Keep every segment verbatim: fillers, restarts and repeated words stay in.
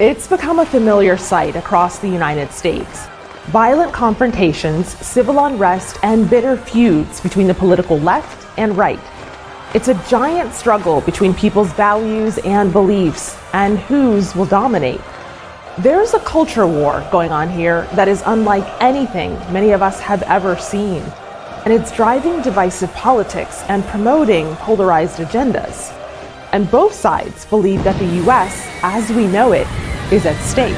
It's become a familiar sight across the United States. Violent confrontations, civil unrest, and bitter feuds between the political left and right. It's a giant struggle between people's values and beliefs, and whose will dominate. There's a culture war going on here that is unlike anything many of us have ever seen. And it's driving divisive politics and promoting polarized agendas. And both sides believe that the U S, as we know it, is at stake.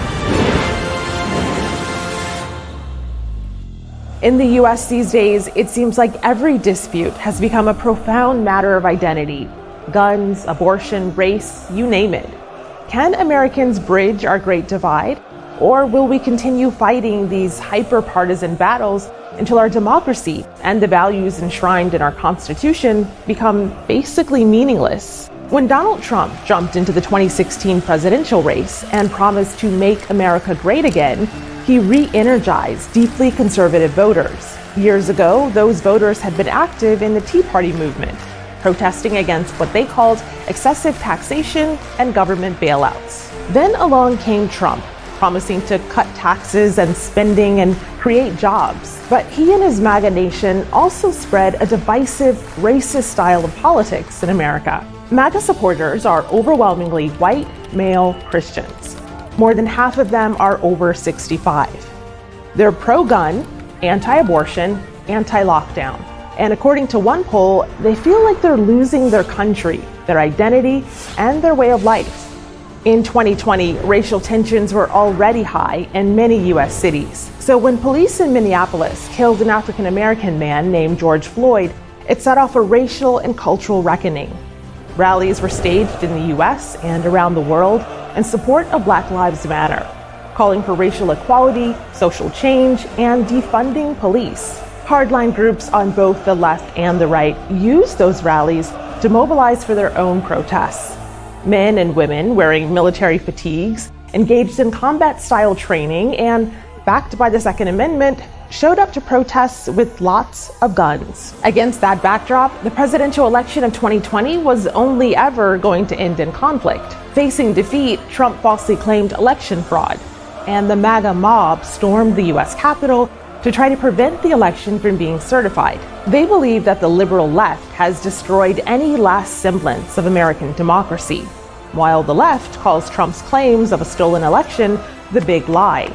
In the U S these days, it seems like every dispute has become a profound matter of identity. Guns, abortion, race, you name it. Can Americans bridge our great divide? Or will we continue fighting these hyper-partisan battles until our democracy and the values enshrined in our Constitution become basically meaningless? When Donald Trump jumped into the twenty sixteen presidential race and promised to make America great again, he re-energized deeply conservative voters. Years ago, those voters had been active in the Tea Party movement, protesting against what they called excessive taxation and government bailouts. Then along came Trump, promising to cut taxes and spending and create jobs. But he and his MAGA nation also spread a divisive, racist style of politics in America. MAGA supporters are overwhelmingly white, male Christians. More than half of them are over sixty-five. They're pro-gun, anti-abortion, anti-lockdown. And according to one poll, they feel like they're losing their country, their identity, and their way of life. In twenty twenty, racial tensions were already high in many U S cities. So when police in Minneapolis killed an African-American man named George Floyd, it set off a racial and cultural reckoning. Rallies were staged in the U S and around the world in support of Black Lives Matter, calling for racial equality, social change, and defunding police. Hardline groups on both the left and the right used those rallies to mobilize for their own protests. Men and women wearing military fatigues, engaged in combat-style training, and backed by the Second Amendment, showed up to protests with lots of guns. Against that backdrop, the presidential election of twenty twenty was only ever going to end in conflict. Facing defeat, Trump falsely claimed election fraud, and the MAGA mob stormed the U S Capitol to try to prevent the election from being certified. They believe that the liberal left has destroyed any last semblance of American democracy, while the left calls Trump's claims of a stolen election the big lie.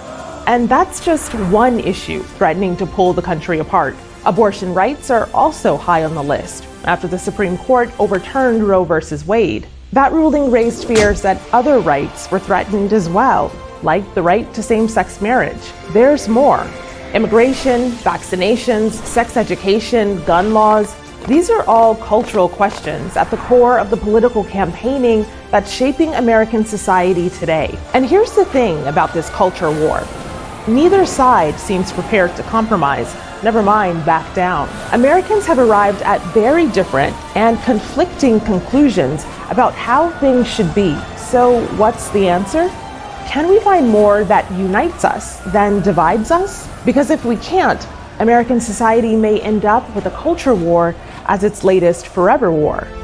And that's just one issue threatening to pull the country apart. Abortion rights are also high on the list after the Supreme Court overturned Roe versus Wade. That ruling raised fears that other rights were threatened as well, like the right to same-sex marriage. There's more. Immigration, vaccinations, sex education, gun laws, these are all cultural questions at the core of the political campaigning that's shaping American society today. And here's the thing about this culture war. Neither side seems prepared to compromise, never mind back down. Americans have arrived at very different and conflicting conclusions about how things should be. So what's the answer? Can we find more that unites us than divides us? Because if we can't, American society may end up with a culture war as its latest forever war.